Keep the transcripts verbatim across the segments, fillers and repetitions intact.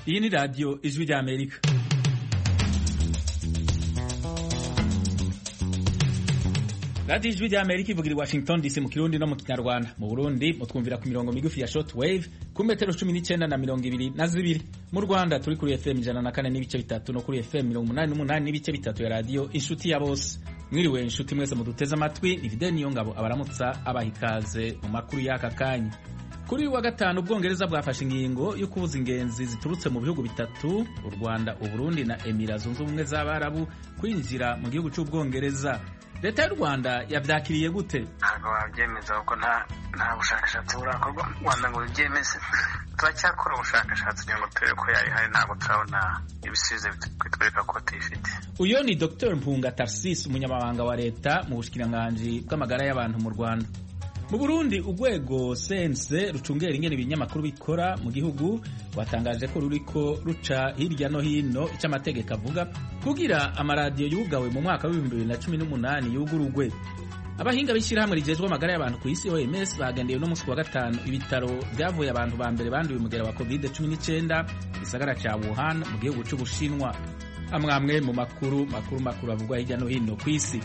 Iyi ni radio Ijwi rya Amerika. Radio Ijwi rya Amerika ivugira i Washington D C mu Kirundi no mu Kinyarwanda. Mu Burundi mutwumvira ku mirongo migufi ya shortwave ku metero cumi n'icenda na mirongo ibiri na zibiri. Mu Rwanda turi kuri F M ijana na kane n'ibice bitatu no kuri F M mirongo umunani n'umunani n'ibice bitatu ya radio Inshuti ya Bose. Mwiriwe inshuti mwese muduteze amatwi, ni Fidel Niyongabo abaramutsa abahikaze mu makuru y'aka kanya. Kuri wa gatanu Ubwongereza bwafashe ingingo yo kubuza ingenzi ziturutse mu bihugu bitatu, u Rwanda, u Burundi na Emirates Zunze Ubumwe z'Abarabu kwinjira mu gihugu cy'Ubwongereza. Leta y'u Rwanda yavyakiriye gute? Ntabwo babyemeza kuko nta nta bushakashatsi burakorwa mu Rwanda ngo byemeze. Turacyakora ubushakashatsi kugira ngo turebe ko yari hari, ntabwo turabona ibisubizo bitwereka ko tifite. Uyo ni Doctor Mpunga Tarsis, umunyamabanga wa leta mu bushikiranganji bw'amagara y'abantu mu Rwanda. Mu Burundi urwego sense rucungera ingene ibinyamakuru bikora mu gihugu watangaje ko ruriko ruca hirya no hino icyo amategeko avuga kugira amaradiyo yugawe mu mwaka wa bibiri na cumi n'umunani yugurugwe. Abahinga b'ishyirahamwe rijejwe amagara y'abantu ku isi O M S bagendeye no musi wa gatanu ibitaro byavuye abantu ba mbere banduye umugera wa covid cumi n'icyenda mu gisagara ca Wuhan mu gihugu c'Ubushinwa. Amwamwe mu makuru makuru makuru avugwa hirya no hino ku isi.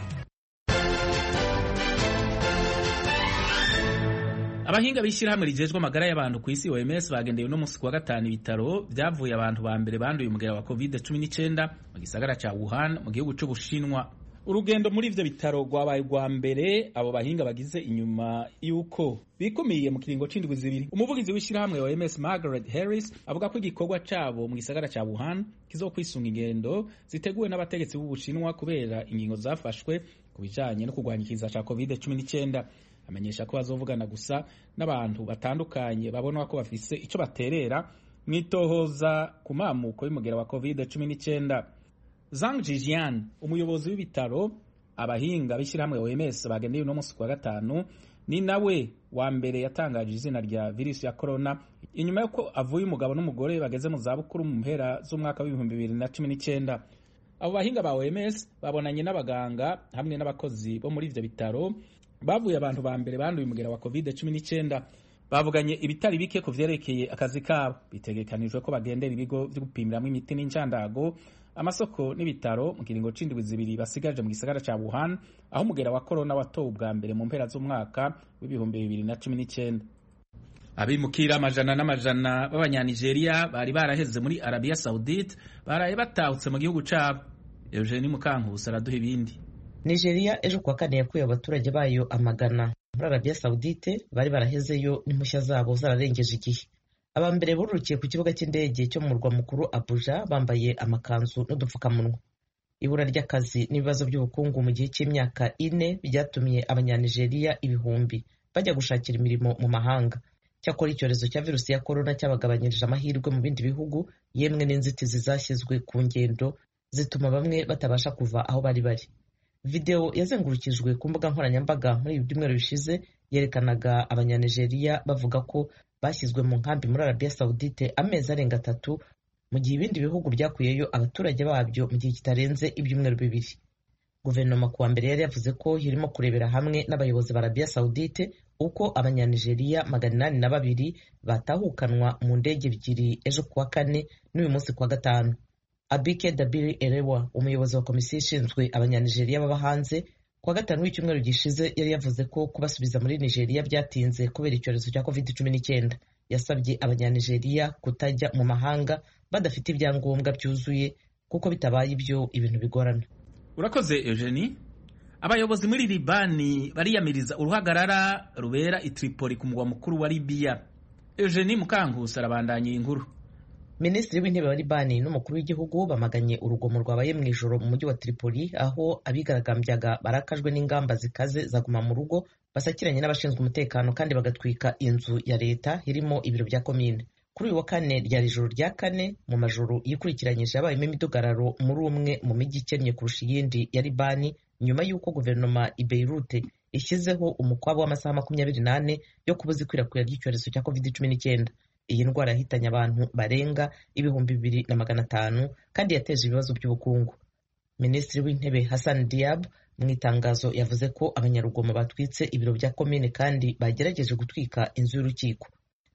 Abahinga b'ishyirahamwe rijejwe amagara y'abantu ku isi O M S bagendeye no musi wa gatanu ibitaro byavuye abantu ba mbere banduye umugera wa covid cumi n'icyenda mu gisagara ca Wuhan mu gihugu c'Ubushinwa. Urugendo muri ivyo bitaro rwabaye rwa mbere abo bahinga bagize inyuma yuko bikumiye mu kiringo c'indwi zibiri. Umuvugizi w'ishyirahamwe O M S Margaret Harris avuga ko igikorwa cabo mu gisagara ca Wuhan kizokwisunga ingendo ziteguwe n'abategetsi b'Ubushinwa kubera ingingo zafashwe ku bijanye no kurwanyikiza ca covid cumi n'icyenda. Amenyesha ko bazovugana gusa n'abantu batandukanye babona ko bafise ico baterera mwitohoza ku mamuko y'umugera wa covid cumi n'icyenda. Zhang Jijian, umuyobozi w'ibitaro abahinga b'ishyirahamwe O M S bagendeye no musi wa gatanu, ni nawe wa mbere yatangaje izina rya virusi ya corona inyuma yuko avuye umugabo n'umugore bageze mu zabukuru mu mpera z'umwaka w'ibihumbi bibiri na cumi n'icyenda. Abo bahinga ba O M S babonanye n'abaganga hamwe n'abakozi bo muri ivyo bitaro bavuye abantu ba mbere banduye umugera wa covid cumi n'icyenda. Bavuganye ibitari bike ku vyerekeye akazi kabo. Bitegekanijwe ko bagendera ibigo vyo gupimiramwo imiti n'incandago, amasoko n'ibitaro mu kiringo c'indwi zibiri basigaje mu gisagara ca Wuhan aho umugera wa corona watowe ubwa mbere mu mpera z'umwaka w'ibihumbi bibiri na cumi n'icyenda. Abimukira amajana n'amajana b'abanyanigeria bari baraheze muri Arabia Saudite baraye batahutse mu gihugu cabo. Eugenie Mukankusi araduha ibindi. Nigeria ejo kuwa kane yakuye abaturage bayo amagana muri Arabia Saudite bari barahezeyo n'impushya zabo zararengeje igihe. Aba mbere bururukiye ku kibuga cy'indege cyo mu murwa mukuru Abuja bambaye amakanzu n'udupfukamunwa. Ibura ry'akazi n'ibibazo by'ubukungu mu gihe cy'imyaka ine byatumye abanyanigeria ibihumbi bajya gushakira imirimo mu mahanga. Cyakora icyorezo cya virusi ya corona cyabagabanyirije amahirwe mu bindi bihugu, yemwe n'inzitizi zashyizwe ku ngendo zituma bamwe batabasha kuva aho bari bari. Video yazengurukijwe ku mbuga nkoranyambaga muri ibi byumweru bishize yerekanaga abanyanigeria bavuga ko bashyizwe mu nkambi muri Arabia Saudite amezi arenga atatu mu gihe ibindi bihugu byakuyeyo abaturage babyo mu gihe kitarenze ibyumweru bibiri. Guverinoma kuwa mbere yari yavuze ko irimo kurebera hamwe n'abayobozi ba Arabia Saudite uko abanyanigeria magana inani na babiri batahukanwa mu ndege ebyiri ejo kuwa kane n'uyu munsi kuwa gatanu. Abike Dabiri Erewa, umuyobozi wa komisiyo ishinzwe abanyanigeria baba hanze, kuwa gatanu w'icyumweru gishize yari yavuze ko kubasubiza muri Nigeria byatinze kubera icyorezo cya covid cumi n'icyenda. Yasabye abanyanigeria kutajya mu mahanga badafite ibyangombwa byuzuye kuko bitabaye ibyo ibintu bigorana. Urakoze Eugenie. Abayobozi muri Libani bariyamiriza uruhagarara rubera i Tripoli ku mugwa mukuru wa Libya. Eugenie Mukankusi arabandanya inkuru. Minisitiri w'intebe wa Libani n'umukuru w'igihugu bamaganye urugomo rwabaye mu ijoro mu mujyi wa Tripoli aho abigaragambyaga barakajwe n'ingamba zikaze zaguma mu rugo basakiranye n'abashinzwe umutekano kandi bagatwika inzu ya leta irimo ibiro bya komine. Kuri uyu wa kane ryari ijoro rya kane mu majoro yikurikiranyije yabayemo imidugararo muri umwe mu mijyi ikennye kurusha iyindi ya Libani nyuma y'uko guverinoma i Beirut ishyizeho umukwabo w'amasaha makumyabiri n'ane yo kubuza ikwirakwira ry'icyorezo cya covid cumi n'icyenda. Iyi ndwara yahitanye abantu barenga ibihumbi bibiri na magana atanu kandi yateje ibibazo by'ubukungu. Minisitiri w'intebe Hassan Diab mu itangazo yavuze ko abanyarugomo batwitse ibiro bya komine kandi bagerageje gutwika inzu y'urukiko.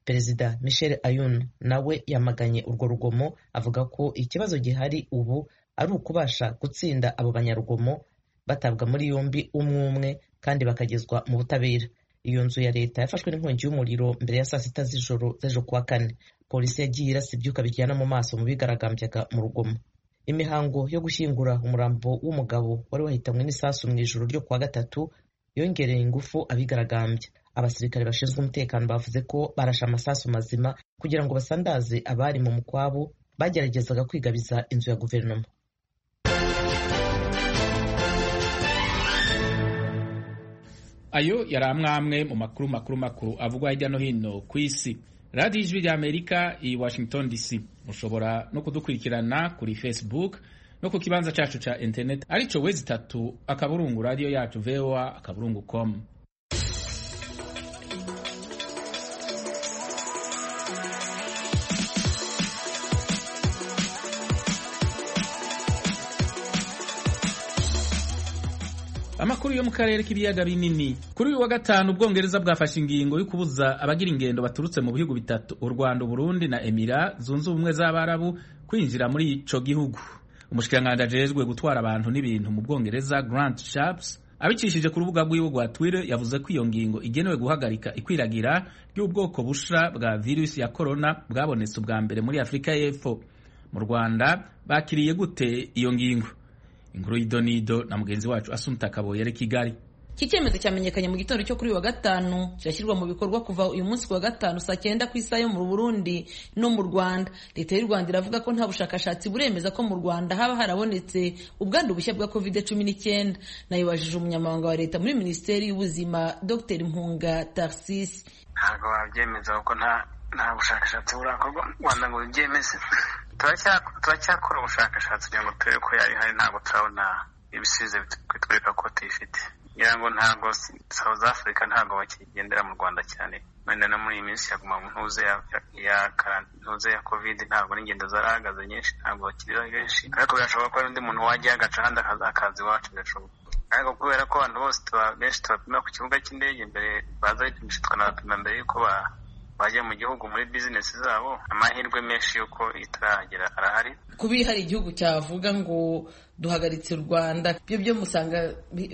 Perezida Michel Aoun nawe yamaganye urwo rugomo avuga ko ikibazo gihari ubu ari ukubasha gutsinda abo banyarugomo batabwa muri yombi umwe umwe kandi bakagezwa mu butabera. Iyo nzu ya leta yafashwe n'inkongi y'umuriro mbere ya saa sita z'ijoro z'ejo kuwa kane. Polisi yagiye irasa ibyuka bijyana mu maso mu bigaragambyaga mu rugomo. Imihango yo gushyingura umurambo w'umugabo wari wahitanywe n'isasu mu ijoro ryo kuwa gatatu yongereye ingufu abigaragambya. Abasirikare bashinzwe umutekano bavuze ko barashe amasasu mazima kugira ngo basandaze abari mu mukwabo bageragezaga kwigabiza inzu ya guverinoma. Ayo yari amwe mu makuru makuru makuru avugwa hirya no hino ku isi. Radio Ijwi rya Amerika i Washington D C. Mushobora no kudukurikirana kuri Facebook no ku kibanza cyacu ca internet arico wezi tatu akaburungu radio yacu V O A akaburungu com. Amakuru yo mu karere k'ibiyaga binini. Kuri uyu wa gatanu Ubwongereza bwafashe ingingo yo kubuza abagira ingendo baturutse mu bihugu bitatu u Rwanda, Burundi na Emira zunze ubumwe z'Abarabu kwinjira muri ico gihugu. Umushikiranganji ajejwe gutwara abantu n'ibintu mu Bwongereza Grant Shapps abicishije ku rubuga rw'iwe rwa Twitter yavuze ko iyo ngingo igenewe guhagarika ikwiragira ry'ubwoko busha bwa virusi ya corona bwabonetse ubwa mbere muri Afrika y'Epfo. Mu Rwanda bakiriye gute iyo ngingo? Inkuru y'idonido na mugenzi wacu Asumta Kaboye ari Kigali. Iki cyemezo cyamenyekanye mu gitondo cyo kuri wa gatanu kirashyirwa mu bikorwa kuva uyu munsi wa gatanu saa cyenda ku isaha yo mu Burundi no mu Rwanda. Leta y'u Rwanda iravuga ko nta bushakashatsi buremeza ko mu Rwanda haba harabonetse ubwandu bushya bwa covid cumi n'icyenda. Nayibajije umunyamabanga wa leta muri Minisiteri y'Ubuzima Dr Mpunga Tarcisse. Ntabwo wabyemeza kuko nta nta bushakashatsi burakorwa Rwanda ngo byemeze. Turacyakora ubushakashatsi kugira ngo turebe ko yari hari, ntabwo turabona ibisubizo bitwereka ko tuyifite. Ngira ngo ntabwo South Africa ntabwo bakigendera mu Rwanda cyane, wenda no muri iyi minsi yaguma mu ntuze ya ya ntuze ya covid ntabwo n'ingendo zarahagaze nyinshi, ntabwo bakiri benshi, ariko birashoboka ko undi muntu wajya agaca ahandi akazi iwacu birashoboka. Ariko kubera ko abantu bose benshi tubapima ku kibuga cy'indege mbere baza bipimisha tukanabapima mbere yuko ba bajya mu gihugu muri business zabo, amahirwe menshi yuko itaragera arahari. Kubi hari igihugu cyavuga ngo duhagaritse u Rwanda, byo byo musanga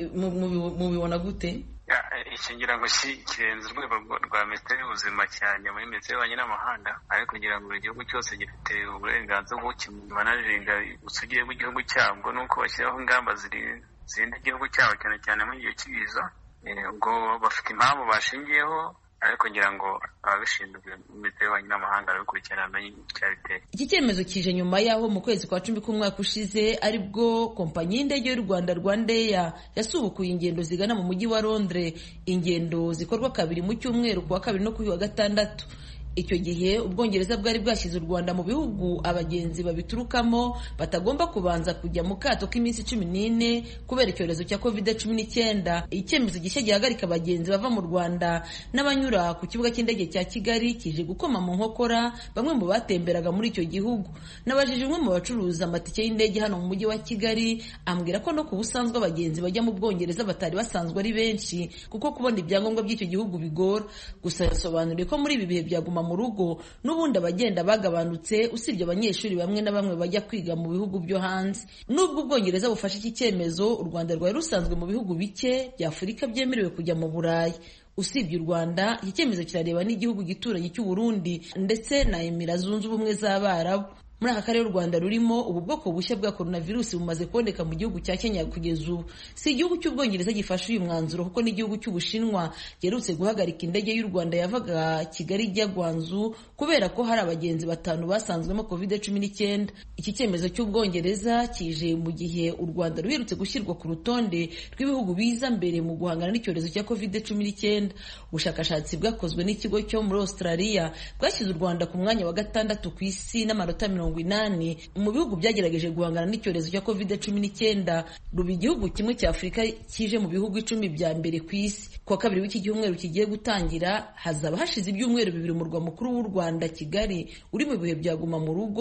mubibona gute? Iki ngira ngo kirenze urwego rwa Minisiteri y'Ubuzima cyane muri Minisiteri y'Ububanyi n'Amahanga, ariko kugira ngo igihugu cyose gifite uburenganzira bwo kimanaringa ubusugire bw'igihugu cyabwo nuko bashyiraho ingamba zirinda igihugu cyabo cyane cyane mu gihe cy'ibiza. Ubwo bafite impamvu bashingiyeho, ariko ngira ngo ababishinzwe Minisiteri y'Ububanyi n'Amahanga arabikurikirana amenye icyabiteye. Iki cyemezo kije nyuma yaho mu kwezi kwa cumi k'umwaka ushize aribwo kompanyi y'indege y'u Rwanda Rwandair yasubukuye ingendo zigana mu mujyi wa Londres, ingendo zikorwa kabiri mu cyumweru kuwa kabiri no kuwa gatandatu. Icyo gihe Ubwongereza bwari bwashyize u Rwanda mu bihugu abagenzi babiturukamo batagomba kubanza kujya mu kato k'iminsi cumi n'ine kubera icyorezo cya covid cumi n'icyenda. Icyemezo gishya gihagarika abagenzi bava mu Rwanda n'abanyura ku kibuga cy'indege cya Kigali kije gukoma mu nkokora bamwe mu batemberaga muri icyo gihugu. Nabajije umwe mu bacuruza amatike y'indege hano mu mujyi wa Kigali, ambwira ko no ku busanzwe abagenzi bajya mu Bwongereza batari basanzwe ari benshi kuko kubona ibyangombwa by'icyo gihugu bigora. Gusa yasobanuriye ko muri ibi bihe byaguma mu rugo n'ubundi abagenda bagabanutse usibye abanyeshuri bamwe na bamwe bajya kwiga mu bihugu byo hanze. Nubwo Ubwongereza bufashe iki cyemezo, u Rwanda rwari rusanzwe mu bihugu bike bya Afurika byemerewe kujya mu Burayi. Usibye u Rwanda, iki cyemezo kirareba n'igihugu gituranye cy'u Burundi ndetse na Emira zunze ubumwe z'Abarabu. Muri aka karere u Rwanda rurimo, ubu bwoko bushya bwa coronavirus bumaze kuboneka mu gihugu cya Kenya kugeza ubu. Si igihugu cy'Ubwongereza gifashe uyu mwanzuro kuko n'igihugu cy'Ubushinwa giherutse guhagarika indege y'u Rwanda yavaga Kigali ijya Gwanzu kubera ko hari abagenzi batanu basanzwemo covid cumi n'icyenda. Iki cyemezo cy'Ubwongereza kije mu gihe u Rwanda ruherutse gushyirwa ku rutonde rw'ibihugu biza mbere mu guhangana n'icyorezo cya covid cumi n'icyenda. Ubushakashatsi bwakozwe n'ikigo cyo muri Australia bwashyize u Rwanda ku mwanya wa gatandatu ku isi n'amanota mirongo inani mu bihugu byagerageje guhangana n'icyorezo cya covid cumi n'icyenda. Ruba igihugu kimwe cya Afurika kije mu bihugu icumi bya mbere ku isi. Kuwa kabiri w'iki cyumweru kigiye gutangira hazaba hashize ibyumweru bibiri umurwa mukuru w'u Rwanda Kigali uri mu bihe byaguma mu rugo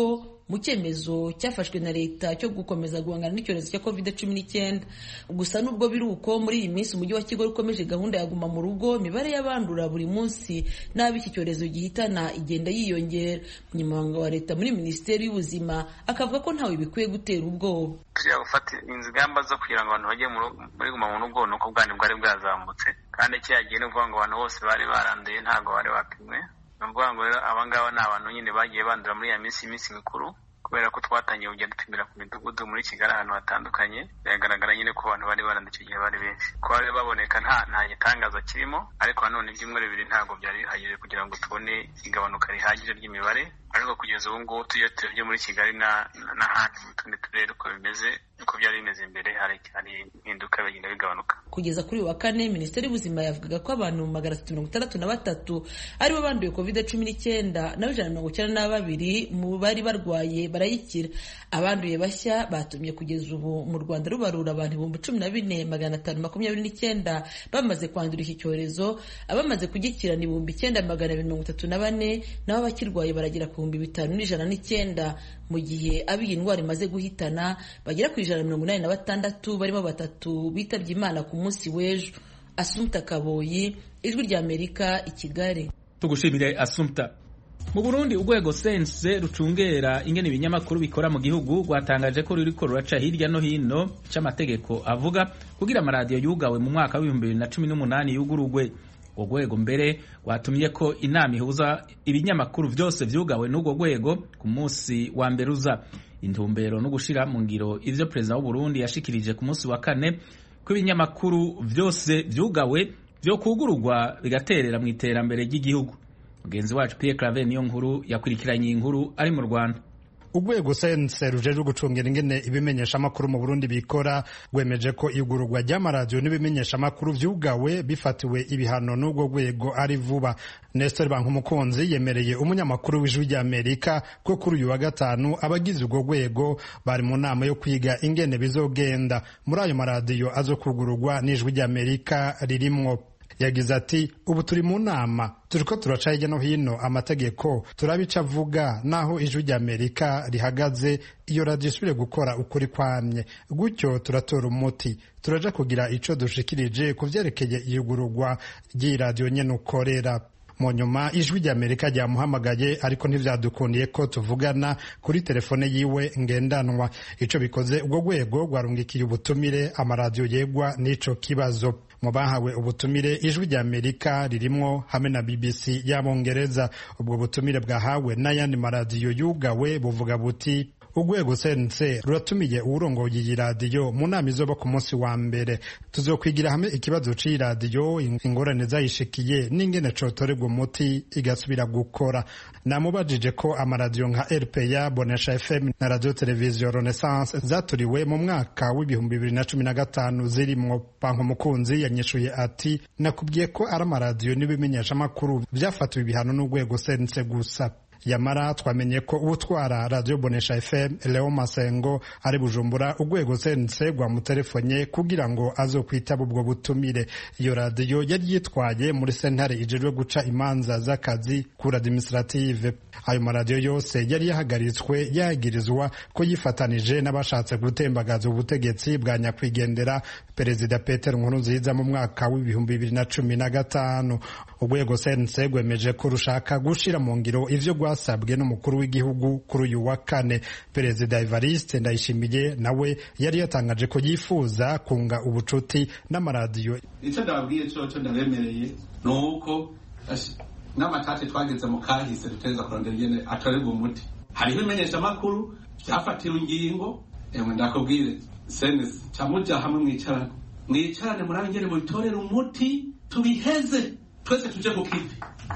mu cyemezo cyafashwe na leta cyo gukomeza guhangana n'icyorezo cya covid cumi n'icyenda. Gusa nubwo biri uko, muri iyi minsi umujyi wa Kigali ukomeje gahunda ya guma mu rugo, imibare y'abandura buri munsi n'abo iki cyorezo gihitana igenda yiyongera. Umunyamabanga wa leta muri minisiteri y'ubuzima akavuga ko ntawe bikwiye gutera ubwoba. Tujya gufata ingamba zo kugira ngo abantu bajye muri guma mu rugo nuko ubwandu bwari bwazamutse, kandi cyagiye no kuvuga ngo abantu bose bari baranduye ntabwo bari bapimwe. Ni ukuvuga ngo rero abangaba ni abantu nyine bagiye bandura muri ya minsi iminsi mikuru, kubera ko twatangiye kujya dupimira ku midugudu muri Kigali ahantu hatandukanye. Biragaragara nyine ko abantu bari baranduye icyo gihe bari benshi, ko bari baboneka nta nta gitangaza kirimo, ariko nanone ibyumweru bibiri ntabwo byari bihagije kugira ngo tubone igabanuka rihagije ry'imibare. Ariko kugeza ubu ngubu tuyo turebye muri Kigali n'ahandi mu tundi turere uko bimeze uko byari bimeze mbere, hari impinduka bigenda bigabanuka. Kugeza kuri wa kane, Minisiteri y'Ubuzima yavugaga ko abantu magana atatu mirongo itandatu na batatu aribo banduye covid cumi n'icyenda, naho ijana na mirongo icyenda na babiri mu bari barwaye barayikira. Abanduye bashya batumye kugeza ubu mu Rwanda rubarura abantu ibihumbi cumi na bine magana atanu makumyabiri n'icyenda bamaze kwandura iki cyorezo. Abamaze kugikira ni ibihumbi icyenda magana abiri mirongo itatu na bane, naho abakirwaye baragera ku bihumbi bitanu n'ijana n'icyenda, mu gihe abo iyi ndwara imaze guhitana bagera ku ijana na mirongo inani na batandatu, barimo batatu bitabye Imana ku munsi w'ejo. Assumpta Kaboyi, Ijwi ry'Amerika, i Kigali. Tugushimire Assumpta. Mu Burundi urwego sense rucungera ingene ibinyamakuru bikora mu gihugu rwatangaje ko ruriko ruraca hirya no hino c'amategeko avuga kugira amaradiyo yugawe mu mwaka w'ibihumbi bibiri na cumi n'umunani yugurugwe. Urwo rwego mbere rwatumye ko inama ihuza ibinyamakuru byose vyugawe n'urwo rwego ku munsi wa mbere uza. Intumbero no gushira mu ngiro ivyo Perezida w'u Burundi yashikirije ku munsi wa kane ko ibinyamakuru byose vyugawe byo kugurugwa bigaterera mu iterambere ry'igihugu. Mugenzi wacu Pierre Claver niyo nkuru yakurikiranye inkuru ari mu Rwanda. Urwego sense rujejwe gucungera ingene ibimenyesha amakuru mu Burundi bikora rwemeje ko igurugwa ry'amaradiyo n'ibimenyesha amakuru vyugawe bifatiwe ibihano n'urwo rwego ari vuba. Nestor Bankumukunzi yemereye umunyamakuru w'Ijwi ry'Amerika ko kuri uyu wa gatanu abagize urwo rwego bari mu nama yo kwiga ingene bizogenda. Muri ayo maradiyo azokugurugwa n'Ijwi ry'Amerika ririmwo. Yagize ati ubu turi mu nama turiko turaca hirya no hino amategeko turabica avuga naho Ijwi ry'Amerika rihagaze iyo radiyo isubire gukora ukuri kwamye, gutyo turatora umuti turaja kugira ico dushikirije ku vyerekeye iyugurugwa ry'iradiyo nyene ukorera. Mu nyuma Ijwi ry'Amerika ryamuhamagaye ariko ntivyadukundiye ko tuvugana kuri telefone yiwe ngendanwa. Ico bikoze ubwo rwego rwarungikiye ubutumire amaradiyo yegwa n'ico kibazo. Mu bahawe ubutumire Ijwi ry'Amerika ririmwo hamwe na B B C y'Abongereza. Ubwo butumire bwahawe n'ayandi maradiyo yugawe buvuga buti urwego sense ruratumiye uwurongoye iyi radiyo mu nama izoba ku munsi wa mbere. Tuzokwigira hamwe ikibazo c'iyi radiyo, ingorane zayishikiye n'ingene cotorerwa umuti igasubira gukora. Namubajije ko amaradiyo nka R P A, Bonesha F M na Radio Television Renaissance zaturiwe mu mwaka w'ibihumbi bibiri na cumi na gatanu zirimwo. Bankumukunzi yanyishuye ati nakubwiye ko ari amaradiyo n'ibimenyesha amakuru vyafatiwe ibihano n'urwego sense gusa. Yamara twamenye ko utwara Radio Bonesha F M Leo Masengo ari Bujumbura urwego sense rwamutelefone kugira ngo azokwitaba ubwo butumire. Iyo radiyo yari yitwaye muri sentare ijejwe guca imanza z'akazi kuri administrative. Ayo maradiyo yose yari yahagaritswe yagirizwa ko yifatanije n'abashatse gutembagaza ubutegetsi bwa nyakwigendera Perezida Peter Nkurunziza mu mwaka w'ibihumbi bibiri na cumi na gatanu. Urwego sense rwemeje ko rushaka gushira mu ngiro ivyo rwasabwe n'umukuru w'igihugu kuri uyu wa kane. Perezida Evariste Ndayishimiye nawe yari yatangaje ko yifuza kunga ubucuti n'amaradiyo. Ico ndababwiye cyo ndabemereye nuko n'amatate twageze mu kahise duteza kurondera ingene atorerwa umuti. Hari ibimenyesha amakuru byafatiwe ingingo, emwe ndakubwire sense camuja hamwe mwicarane mwicarane murabe ingene mubitorera umuti tubiheze twese tuje ku kivi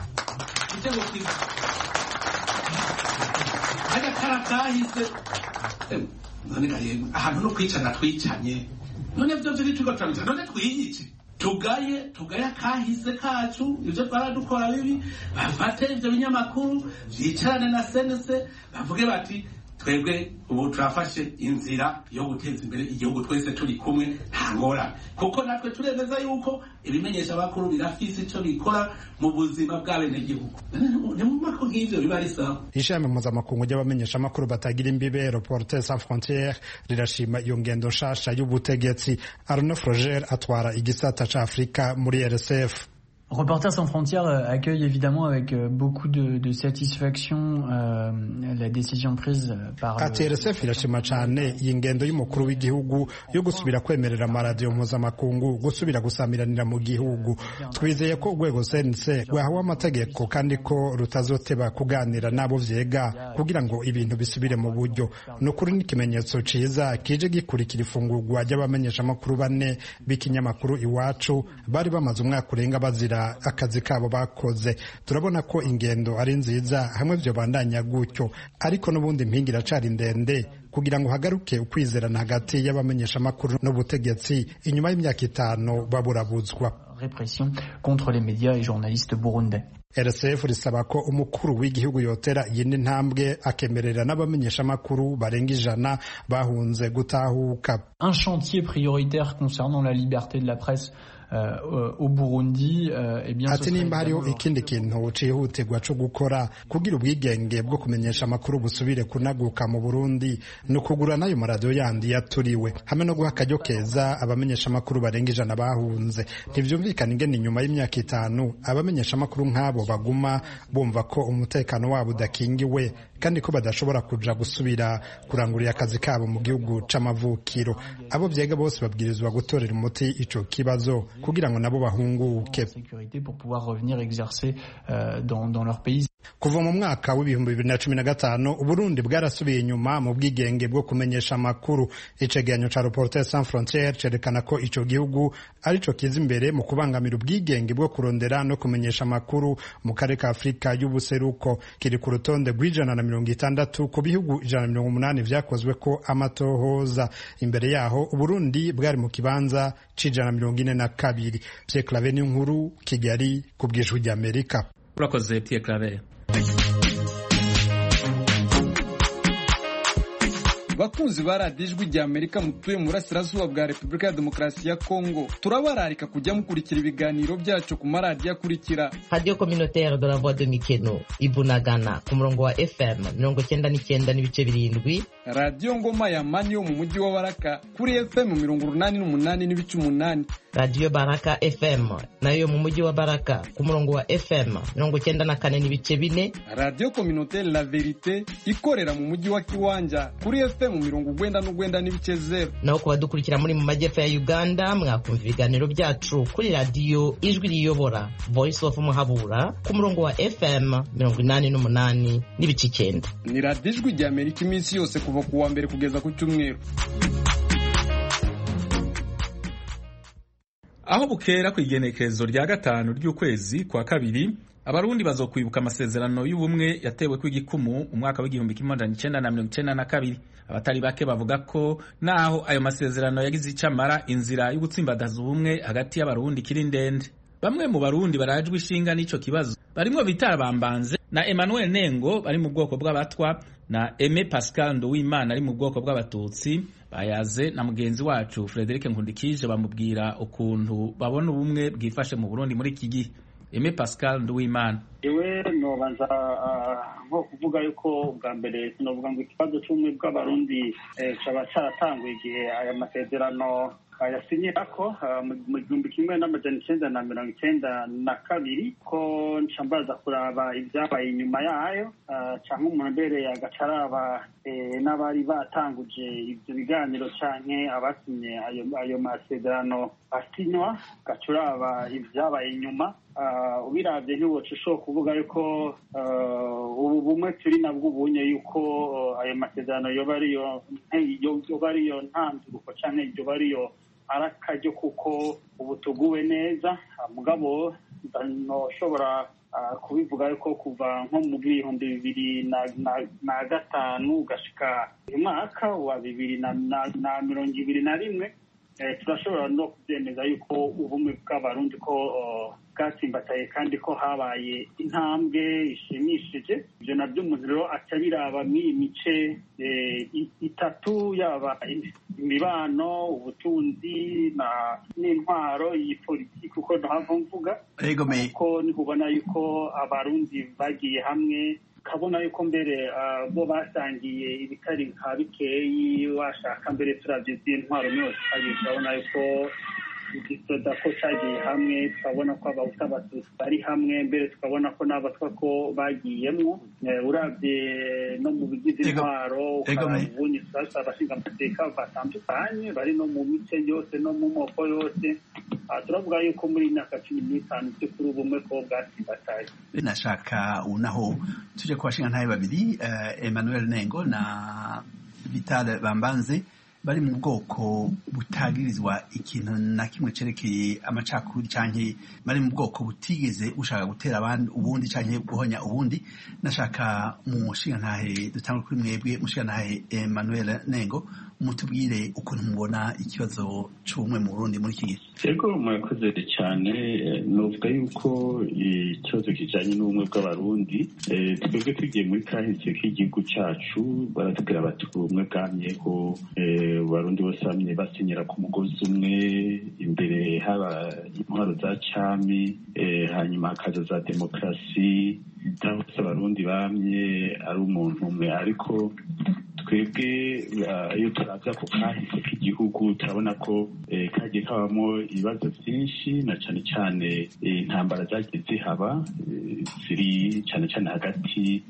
tuje ku kivi aga karakahise none gaye ahantu no kwicana twicanye none byo byo bitiko twabita none twiyice tugaye tugaye kahise kacu ivyo twaradukora bibi bafate ivyo binyamakuru vyicarane na senese bavuge bati twebwe ubu turafashe inzira yo guteza imbere igihugu twese turi kumwe nta ngorane, kuko natwe turemeza yuko ibimenyesha bakuru birafise ico bikora mu buzima bw'abenegihugu. Ni mu mako nk'ivyo biba ari sawa. Ishami mpuzamakungu ry'abamenyesha amakuru batagira imbibe Reporters sans frontières rirashima iyo ngendo nshasha y'ubutegetsi. Arnaud Froger atwara igisata ca Afrika muri R S F. Reporters sans frontières accueille évidemment avec beaucoup de, de satisfaction euh, la décision prise par ati R S F irashima cyane iyi ngendo y'umukuru w'igihugu yo gusubira kwemerera amaradiyo mpuzamakungu gusubira gusamiranira mu gihugu. Twizeye ko urwego C N C rwahawe amategeko kandi ko rutazoteba kuganira nabo vyega kugira ngo ibintu bisubire mu buryo. Nukuri n'ikimenyetso ciza kije gikurikira ifungurwa ry'abamenyesha amakuru bane b'ikinyamakuru Iwacu bari bamaze umwaka urenga bazira akazi kabo bakoze. Turabona ko ingendo ari nziza hamwe byo bandanya gutyo, ariko n'ubundi impinga iracari ndende kugira ngo hagaruke ukwizerana hagati y'abamenyesha amakuru n'ubutegetsi inyuma y'imyaka itanu baburabuzwa. Répression contre les médias et journalistes burundais. R S F risaba ko umukuru w'igihugu yotera yindi ntambwe akemerera n'abamenyesha amakuru barenga ijana bahunze gutahuka. Un chantier prioritaire concernant la liberté de la presse Uh, au Burundi uh, eh bien ati nimba hariho ikindi kintu cihutirwa co gukora kugira ubwigenge bwo kumenyesha amakuru busubire kunaguka mu Burundi no kugura nayo maradiyo yandi yaturiwe hamwe no guha akaryo keza abamenyesha amakuru barenga ijana bahunze. Ntivyumvikana ingene inyuma y'imyaka itanu abamenyesha amakuru nk'abo baguma bumva ko umutekano wabo udakingiwe kandi ko badashobora kuja gusubira kurangurira akazi kabo mu gihugu c'amavukiro. Abo vyega bose babwirizwa gutorera umuti ico kibazo kugira ngo nabo bahunguke. Kuva mu mwaka w'ibihumbi bibiri na cumi na gatanu Uburundi bwarasubiye inyuma mu bwigenge bwo kumenyesha amakuru. Icegeranyo ca Reporters sans frontières cerekana ko ico gihugu arico kiza imbere mu kubangamira ubwigenge bwo kurondera no kumenyesha amakuru mu karere ka Afrika y'ubuseruko. Kiri ku rutonde rw'ijana na mirongo itandatu ku bihugu ijana na mirongo umunani vyakozwe ko amatohoza. Imbere yaho Uburundi bwari mu kibanza c'ijana na mirongo ine na kabiri. Pierre Claver Nkuru, Kigali, ku bw'ijwi ry'Amerika. Urakoze Pierre Claver. Bakunzi ba radiyo ijwi rya Amerika mutuye mu burasirazuba bwa Repubulika ya Demokarasi ya Kongo, turabararika kujya mukurikira ibiganiro byacu ku maradiyo akurikira: Radio Communautaire de la Voix de Mikeno Ibunagana ku murongo wa F M mirongo icyenda n'icyenda n'ibice birindwi, Radio Ngoma ya Mani yo mu mujyi wa Baraka kuri F M mirongo urunani n'umunani n'ibice umunani, Radio Baraka F M nayo mu mujyi wa Baraka ku murongo wa F M mirongo icyenda na kane n'ibice bine, Radio Communautaire La Verite ikorera mu mujyi wa Kiwanja kuri F M mirongo ugwenda n'ugwenda n'ibice zero. Naho kuba dukurikira muri mu majyepfo ya Uganda mwakumva ibiganiro byacu kuri radio Ijwi Riyobora Voice of Muhabura ku murongo wa F M mirongo inani n'umunani n'ibice icyenda. Ni radiyo Ijwi rya Amerika iminsi yose kuva ku wa mbere kugeza ku cyumweru. Aho bukera ku igenekerezo rya gatanu ry'ukwezi kwa kabiri, Abarundi bazokwibuka amasezerano y'ubumwe yatewe ku igikumu mu mwaka w'igihumbi kimwe amajana icenda na mirongo icenda na kabiri. Abatari bake bavuga ko naho ayo masezerano yagize icamara, inzira yo gutsimbadaza ubumwe hagati y'Abarundi kiri ndende. Bamwe mu Barundi barajwe ishinga n'ico kibazo barimwo Bitara Bambanze na Emmanuel Nengo bari mu bwoko bw'Abatwa na Aime Pascal Nduwimana ari mu bwoko bw'Abatutsi. Bayaze na mugenzi wacu Frederic Nkundikije bamubwira ukuntu babona ubumwe bwifashe mu Burundi muri iki gihe. Aime Pascal Nduwimana: Ewe nobanza nko kuvuga yuko bwa mbere sinovuga ngo ikibazo cy'ubumwe bw'Abarundi caba caratanguye igihe aya masezerano ayasinyirako mu gihumbi kimwe n'amajana icenda na mirongo icenda na kabiri, ko ncambaza kuraba ibyabaye inyuma yayo canke umuntu mbere agacaraba n'abari batanguje ivyo biganiro canke abasinye ayo ayo masezerano asinywa, gacuraba ibyabaye inyuma. Ubiravye ntiwoca ushobora kuvuga yuko ubu bumwe turi nabwo ubunye yuko ayo masezerano yoba ariyo yoba ariyo ntanduruko canke yoba ariyo arakaryo kuko ubu tuguwe neza. Mugabo ntoshobora kubivuga yuko kuva nko mu bihumbi bibiri na gatanu ugashika umwaka wa bibiri na mirongo ibiri na rimwe turashobora no kubyemeza yuko ubumwe bw'Abarundi ko bwatsimbataye kandi ko habaye intambwe ishimishije. Ibyo nabyo umuntu rero aca biraba mw'iyi mice itatu, yaba imibano, ubutunzi n'intwaro, iyi politiki uko ndahava mvuga, kuko niho ubona yuko abarundi bagiye hamwe, kabona yuko mbere bo basangiye ibitari nka bikeyi, washaka mbere turavye z'intwaro yose urabona yuko igisoda ko cagiye hamwe, tukabona ko abahutu abatutsi bari hamwe, mbere tukabona ko n'abatwa ko bagiyemwo. Uravye no mu bigize intwaro ukarabunye sasa abashinga amateka batandukanye bari no mu mice yose no mu moko yose. Turavuga yuko muri imyaka cumi n'itanu byo kuri ubumwe ko bwasimbataye. Nashaka unaho tuje ku bashinga ntaye babiri, Emmanuel Nengo na Vital Bambanze, bari mu bwoko butagirizwa ikintu na kimwe cerekeye amacakubiri canke bari mu bwoko butigeze ushaka gutera abandi ubundi canke guhonya ubundi. Nashaka mu mushinga ntahe dutangura kuri mwebwe mushinga ntahe Emmanuel Nengo, mutubwire ukuntu mubona ikibazo c'ubumwe mu Burundi muri iki gihe. Ego murakoze cyane. Novuga yuko ikibazo kijanye n'ubumwe bw'abarundi, twebwe tugiye muri kahise k'igihugu cacu baratubwira bati ubumwe bwamyeho, abarundi bose bamye basinyira ku mugozi umwe, imbere haba intwaro za cami, hanyuma hakaza za demokarasi, bose abarundi bamye ari umuntu umwe. Ariko twebwe iyo turavye ako kahise k'igihugu turabona ko kagiye kabamo ibibazo vyinshi, na cane cane intambara zagiye zihaba ziri cane cane hagati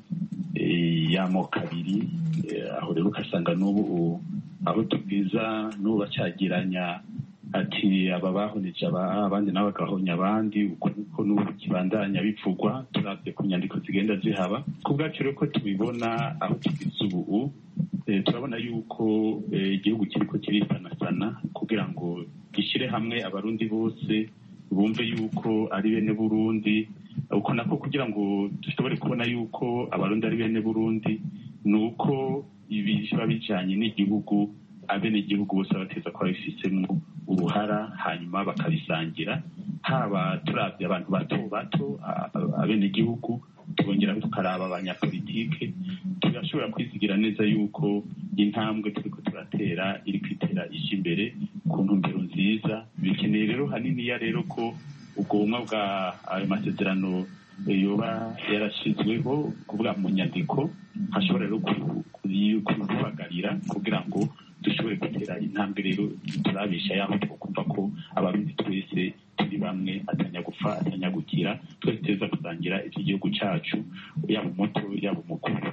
y'amoko abiri. Aho rero ugasanga n'ubu abo tubwiza n'ubu bacagiranya ati aba bahoneje abandi nabo bagahonya abandi, uko niko n'ubu kibandanya bivugwa turavye ku nyandiko zigenda zihaba. Ku bwacu rero ko tubibona aho tugeze ubu, turabona yuko igihugu kiriko kirisanasana kugira ngo gishyire hamwe abarundi bose bumve yuko ari bene Burundi, uko nako kugira ngo dushobore kubona yuko abarundi ari bene Burundi, nuko ibi biba bijanye n'igihugu, abene igihugu bose bateza ko babifitemo uruhara, hanyuma bakabisangira, haba turavye abantu bato bato abene igihugu, tubongera tukaraba abanyapolitike, turashobora kwizigira neza yuko intambwe turiko turatera iri kwitera ije imbere ku ntumbero nziza. Bikeneye rero hanini ya rero ko ubwo bumwe bwa ayo masezerano yoba yarashizweho kuvuga mu nyandiko, hashobora rero kubagarira kugira ngo dushobore gutera intambwe rero turabisha yaho tukumva ko abarundi twese turi bamwe, atanya gupfa atanya gukira, twese tuza kusangira igihugu cacu, yaba umuto yaba umukuru.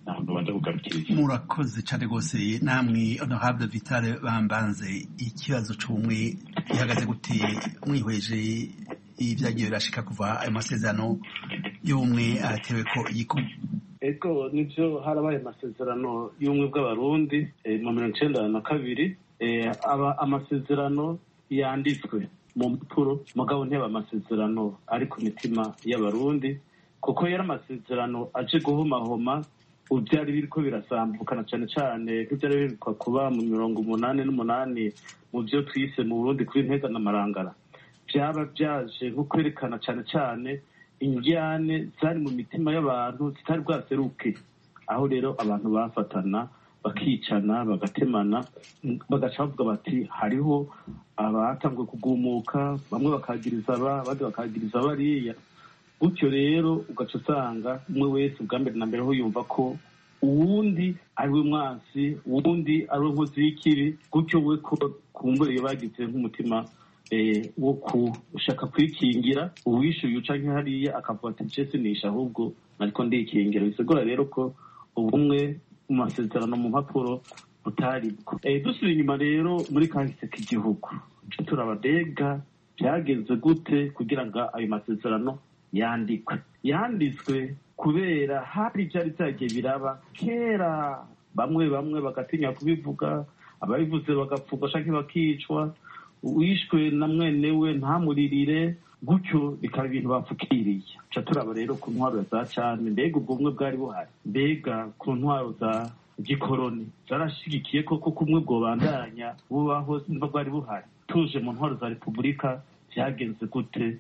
Murakoze cyane rwose. Namwe Honorable Vital Bambanze, ikibazo c'ubumwe gihagaze gute mwihweje ibyagiye birashika kuva ayo masezerano y'ubumwe atewe ko igikumu? Ego nivyo harabaye amasezerano y'ubumwe bw'abarundi mu mirongo icenda na kabiri, aba amasezerano yanditswe mu mpapuro mugabo ntiyaba amasezerano ari ku mitima y'abarundi, kuko yari amasezerano aje guhomahoma byari biriko birasambukana cane cane nk'ivyari birikwa kuba mu mirongo umunani n'umunani mu vyo twise mu Burundi kuri Ntega na Marangara. Vyaba vyaje nko kwerekana cane cane injyane zari mu mitima y'abantu zitari bwaseruke, aho rero abantu bafatana bakicana bagatemana, bagaca bavuga bati hariho abatanguye kugumuka, bamwe bakagiriza aba abandi bakagiriza bariya. Gutyo rero ugaca usanga umwe wese ubwa mbere na mbere aho yumva ko uwundi ari we mwansi, uwundi ari we nkozi y'ikibi. Gutyo we ko kumbura iyo bagize nk'umutima wo kushaka kwikingira, uwishuye uca nk'hariya akavuga ati je sinisha ahubwo nariko ndikingira. Bisigura rero ko ubumwe mu masezerano mu mpapuro butari bwo. Dusubiye inyuma rero muri kahise k'igihugu, turabadega byagenze gute kugira ngo ayo masezerano yandikwe. Yanditswe kubera hari byari byagiye biraba kera, bamwe bamwe bagatinya kubivuga, ababivuze bagapfugwa canke bakicwa, uwishwe na mwene we ntamuririre, gutyo bikaba ibintu bapfukiriye. Ca turaba rero ku ntwaro za cane, mbega ubwo bumwe bwari buhari? Mbega ku ntwaro za gikoroni zarashigikiye koko kumwe bwobandanya bubaho? Nimba bwari buhari? Tuje mu ntwaro za repubulika vyagenze gute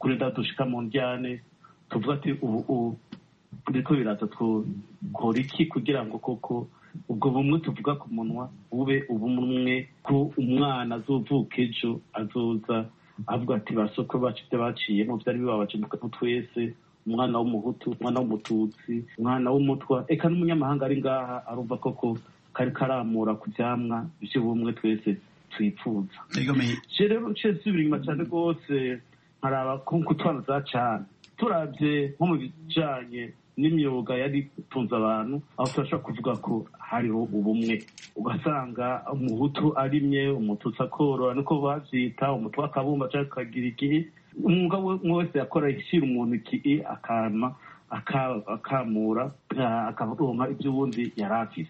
kurenda dushika mu njyane tuvuga ati ubu ubu biriko biraza twokora iki kugira ngo koko ubwo bumwe tuvuga ku munwa bube ubumwe ko umwana azovuka ejo azoza avuga ati basoko bacu ibyo baciyemo byari bibabaje mu twese, umwana w'umuhutu, umwana w'umututsi, umwana w'umutwa, eka n'umunyamahanga ari ngaha arumva koko kari karamura ku vyamwa vy'ubumwe twese twipfuza. Rero nce subira inyuma cyane rwose nkaraba ko kutwana za cane turavye nko mu bijanye n'imyuga yari itunze abantu, aho turashobora kuvuga ko hariho ubumwe, ugasanga umuhutu arimye, umututsi akorora, niko bavyita, umutwa akabumba canke akagira igihe, umwuga wese yakora ishyira umuntu iki akama akamura akaronka ibyo ubundi yari afise,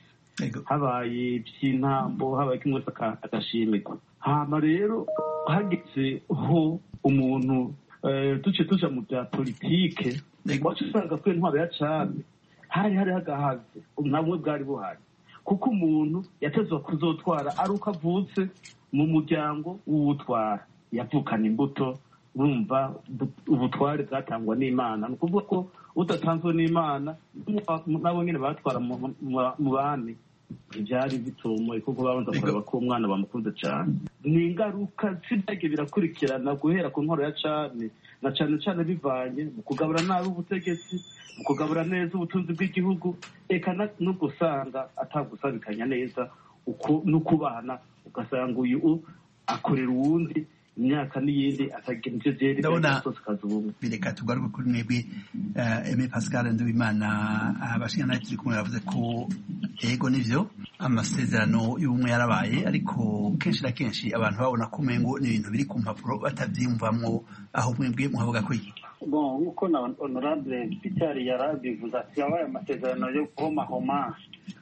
habaye iby'intambo, habaye kimwe wese agashimirwa. Hama rero hageze ho umuntu duce tuja mu bya politike, wacu usanga ko intwaro ya cane hari hari hagahaze nabwo bwari buhari, kuko umuntu yatezwa kuzotwara ari uko avutse mu muryango w'uwutwara, yavukana imbuto, urumva ubutware bwatangwa n'Imana. Ni ukuvuga ko udatanzwe n'Imana nabo nyine batwara mu bami ibyari bitomoye, kuko babanza kureba ko umwana bamukunze cyane. Ni ingaruka z'ibyagiye birakurikirana guhera ku ntwaro ya cane, na cane cane bivanye mu kugabura nabi ubutegetsi, mu kugabura neza ubutunzi bw'igihugu, eka no gusanga atagusabikanya neza uko no kubana, ugasanga uyu akorera uwundi imyaka n'iyindi atagira ivyo vyeri byose kazubumwe. Bireka tugaruke kuri mwebwe Aimé Pascal Nduwimana, abashingana turi kumwe bavuze ko yego nivyo amasezerano y'ubumwe yarabaye, ariko kenshi na kenshi abantu babona ko umengo ni ibintu biri ku mpapuro batavyiyumvamwo, aho mwebwe muhavuga ko iki? Bon, nkuko na honorable Peter yarabivuze ati yabaye amasezerano yo guhomahoma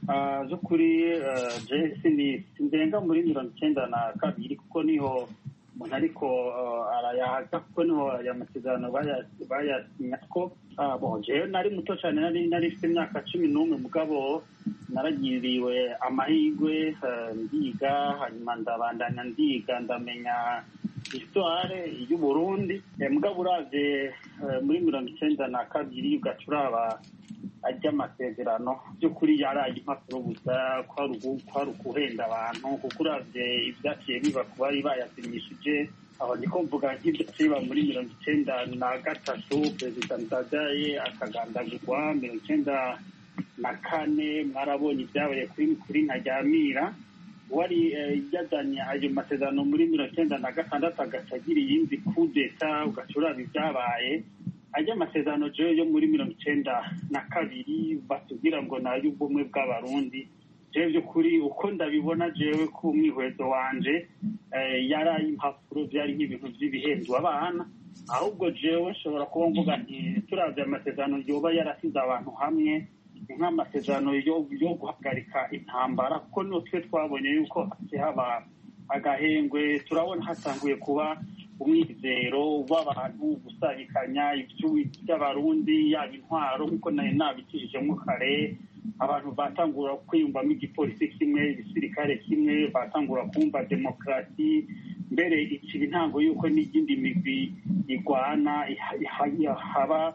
zo kuri J S ni ndenga muri mirongo icenda na kabiri, kuko niho umuntu ariko arayahaga, kuko niho aya masezerano bayasinya ko jewe nari muto cane, nari narifite imyaka cumi n'umwe, mugabo naragiriwe amahirwe ndiga, hanyuma ndabandanya ndiga ndamenya histoire y'Uburundi. Mugabo uravye muri mirongo icenda na kabiri ugaca uraba ajya amasezerano by'ukuri yaraye impapuro gusa, kwari ukuhenda abantu, kuko uravye ivyaciye biba ku bari bayasinyishije. Aho niko mvuga nk'ivyaciye biba muri mirongo icenda na gatatu, perezida Ndadaye akagandagurwa. mirongo icenda na kane mwarabonye ibyabaye kuri kuri Ntaryamira, wari yazanye ayo masezerano muri mirongo icenda na gatandatu agaca agira iyindi kudeta, ugaca uraba ibyabaye. Ajya amasezerano jewe yo muri mirongo icenda na kabiri batubwira ngo nayo ubumwe bw'abarundi, jewe by'ukuri uko ndabibona jewe ku umwihwezo wanje yaraye impapuro byari nk'ibintu by'ibihembo abana, ahubwo jewe nshobora kuba mvuga nti turavye amasezerano yoba yarasize abantu hamwe, nk'amasezerano yo guhagarika intambara, kuko niyo twe twabonye yuko haba agahengwe, turabona hatanguye kuba umwizero w'abantu gusabikanya iby'abarundi, yaba intwaro nk'uko nari nabikijijemo kare, abantu batangura kwiyumvamo igipolisi kimwe, igisirikare kimwe, batangura kumva demokarasi, mbere ikiba intango y'uko n'iyindi migwi igwana haba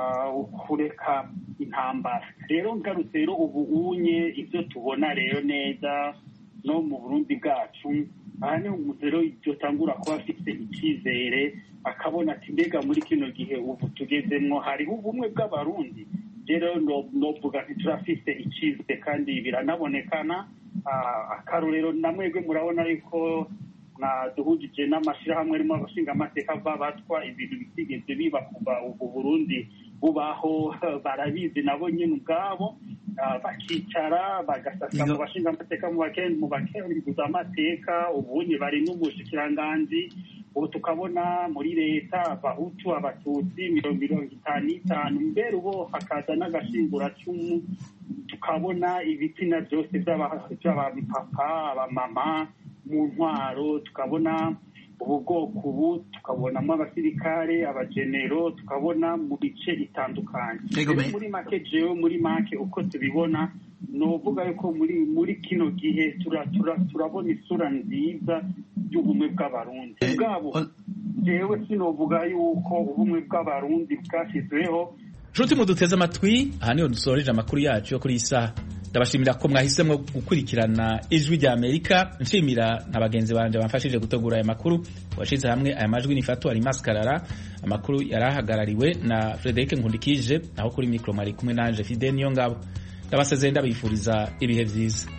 kureka intambara. Rero ngarutse rero ubu unye ibyo tubona rero neza no mu Burundi bwacu, aha ni umuzero yotangura kuba afite icyizere, akabona ati mbega muri kino gihe ubu tugezemwo hariho ubumwe bw'abarundi. Rero novuga nti turafite icyizere kandi biranabonekana. Akarorero namwebwe murabona yuko duhujije n'amashirahamwe arimo abashinga amateka babatwa ibintu bitigeze biba kuva ubu Burundi bubaho, barabizi nabo nyine ubwabo, bakicara bagasasa mu bashinga amateka mu bakenguza amateka, ubunye bari n'ubushikiranganji. Ubu tukabona muri leta abahutu abatutsi mirongo itanu n'itanu, mbere ubo hakaza n'agashinguracumu, tukabona ibitsina byose by'abapapa abamama mu ntwaro, tukabona ubu bwoko ubu tukabonamo abasirikare, abagenero, tukabona mu bice bitandukanye. Muri make jewe muri make uko tubibona novuga yuko muri muri kino gihe turabona isura nziza y'ubumwe bw'abarundi bwabo. jewe sinovuga yuko ubumwe bw'abarundi bwashyizweho. nshuti muduteze amatwi, aha niho dusoreje amakuru yacu yo kuri iyi saha. ndabashimira ko mwahisemo gukurikirana ijwi rya Amerika. nshimira na bagenzi banje bamfashije gutegura aya makuru. washize hamwe aya majwi ni Fatu Alimas Karara. amakuru yarahagarariwe na Frederic Nkundikije, naho kuri mikro mari kumwe nanje Fidel Niyongabo. ndabasezeye ndabifuriza ibihe vyiza.